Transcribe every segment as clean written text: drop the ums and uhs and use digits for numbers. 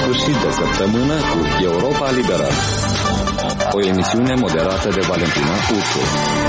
sfârșit de săptămână cu Europa Liberă, o emisiune moderată de Valentina Ursu.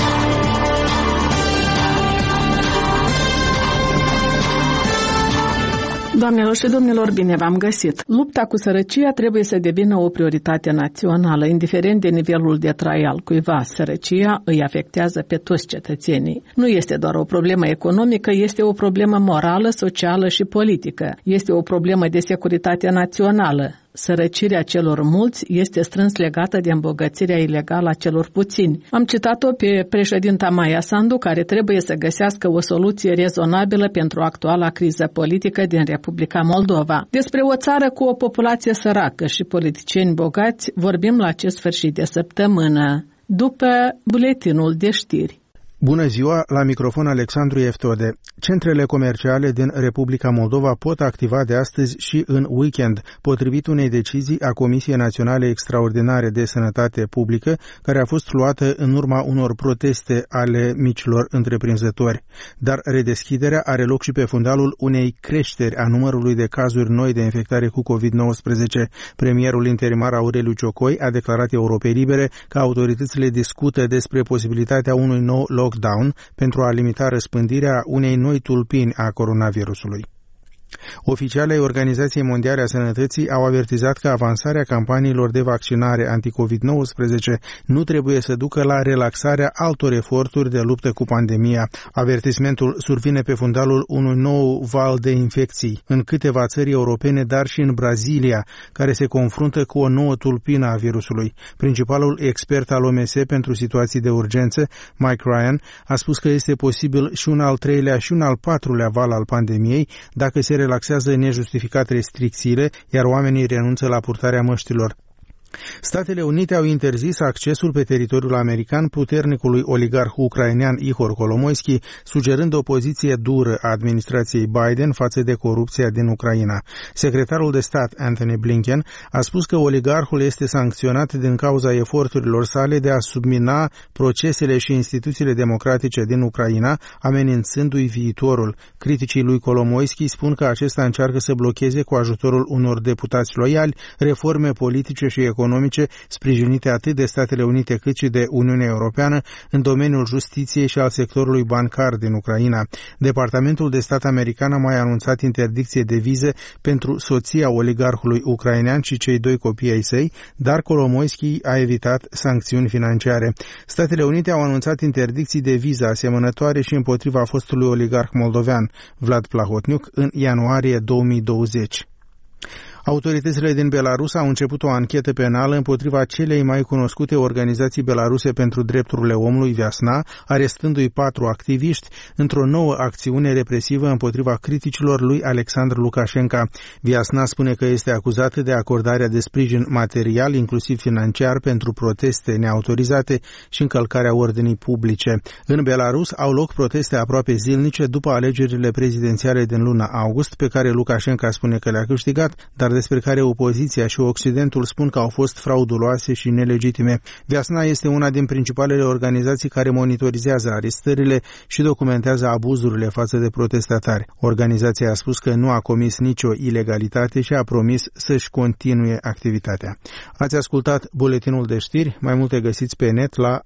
Doamnelor și domnilor, bine v-am găsit! Lupta cu sărăcia trebuie să devină o prioritate națională, indiferent de nivelul de trai al cuiva. Sărăcia îi afectează pe toți cetățenii. Nu este doar o problemă economică, este o problemă morală, socială și politică. Este o problemă de securitate națională. Sărăcirea celor mulți este strâns legată de îmbogățirea ilegală a celor puțini. Am citat-o pe președinta Maia Sandu, care trebuie să găsească o soluție rezonabilă pentru actuala criză politică din Republica Moldova. Despre o țară cu o populație săracă și politicieni bogați vorbim la acest sfârșit de săptămână, după buletinul de știri. Bună ziua, la microfon Alexandru Eftode. Centrele comerciale din Republica Moldova pot activa de astăzi și în weekend, potrivit unei decizii a Comisiei Naționale Extraordinare de Sănătate Publică, care a fost luată în urma unor proteste ale micilor întreprinzători. Dar redeschiderea are loc și pe fundalul unei creșteri a numărului de cazuri noi de infectare cu COVID-19. Premierul interimar Aureliu Ciocoi a declarat Europei Libere că autoritățile discută despre posibilitatea unui nou lockdown pentru a limita răspândirea unei noi tulpini a coronavirusului. Oficialii ai Organizației Mondiale a Sănătății au avertizat că avansarea campaniilor de vaccinare anti-COVID-19 nu trebuie să ducă la relaxarea altor eforturi de luptă cu pandemia. Avertismentul survine pe fundalul unui nou val de infecții în câteva țări europene, dar și în Brazilia, care se confruntă cu o nouă tulpină a virusului. Principalul expert al OMS pentru situații de urgență, Mike Ryan, a spus că este posibil și un al treilea și un al patrulea val al pandemiei dacă se relaxează nejustificat restricțiile, iar oamenii renunță la purtarea măștilor. Statele Unite au interzis accesul pe teritoriul american puternicului oligarh ucrainean Ihor Kolomoisky, sugerând o poziție dură a administrației Biden față de corupția din Ucraina. Secretarul de stat Anthony Blinken a spus că oligarhul este sancționat din cauza eforturilor sale de a submina procesele și instituțiile democratice din Ucraina, amenințându-i viitorul. Criticii lui Kolomoisky spun că acesta încearcă să blocheze cu ajutorul unor deputați loiali reforme politice și economice sprijinite atât de Statele Unite cât și de Uniunea Europeană în domeniul justiției și al sectorului bancar din Ucraina. Departamentul de stat american a mai anunțat interdicție de vize pentru soția oligarhului ucrainean și cei doi copii ai săi, dar Kolomoisky a evitat sancțiuni financiare. Statele Unite au anunțat interdicții de viză asemănătoare și împotriva fostului oligarh moldovean Vlad Plahotniuc în ianuarie 2020. Autoritățile din Belarus au început o anchetă penală împotriva celei mai cunoscute organizații belaruse pentru drepturile omului, Viasna, arestându-i 4 activiști într-o nouă acțiune represivă împotriva criticilor lui Alexandru Lukashenko. Viasna spune că este acuzată de acordarea de sprijin material, inclusiv financiar, pentru proteste neautorizate și încălcarea ordinii publice. În Belarus au loc proteste aproape zilnice după alegerile prezidențiale din luna august, pe care Lukashenko spune că le-a câștigat, dar despre care opoziția și Occidentul spun că au fost frauduloase și nelegitime. Viasna este una din principalele organizații care monitorizează arestările și documentează abuzurile față de protestatari. Organizația a spus că nu a comis nicio ilegalitate și a promis să-și continue activitatea. Ați ascultat buletinul de știri, mai multe găsiți pe net la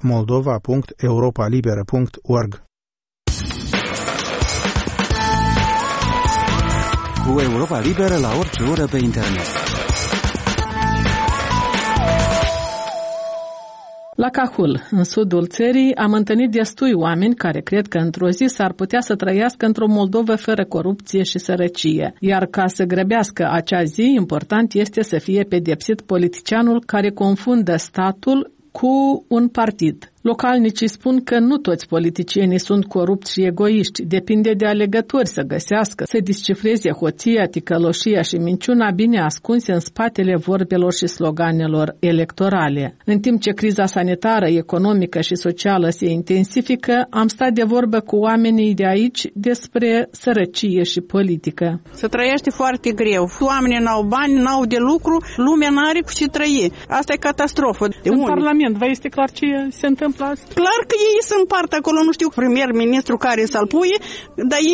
moldova.europalibera.org. Cu Europa Liberă la orice oră pe internet. La Cahul, în sudul țării, am întâlnit destui oameni care cred că într-o zi s-ar putea să trăiască într-o Moldovă fără corupție și sărăcie. Iar ca să grăbească acea zi, important este să fie pedepsit politicianul care confundă statul cu un partid. Localnicii spun că nu toți politicienii sunt corupți și egoiști. Depinde de alegători să găsească, să descifreze hoția, ticăloșia și minciuna bine ascunse în spatele vorbelor și sloganelor electorale. În timp ce criza sanitară, economică și socială se intensifică, am stat de vorbă cu oamenii de aici despre sărăcie și politică. Se trăiește foarte greu. Oamenii n-au bani, n-au de lucru, lumea n-are cu ce trăi. Asta e catastrofă. În Parlament, vă este clar ce se întâmplă? Clar că ei se împart acolo, nu știu premier-ministru care să-l pui, dar ei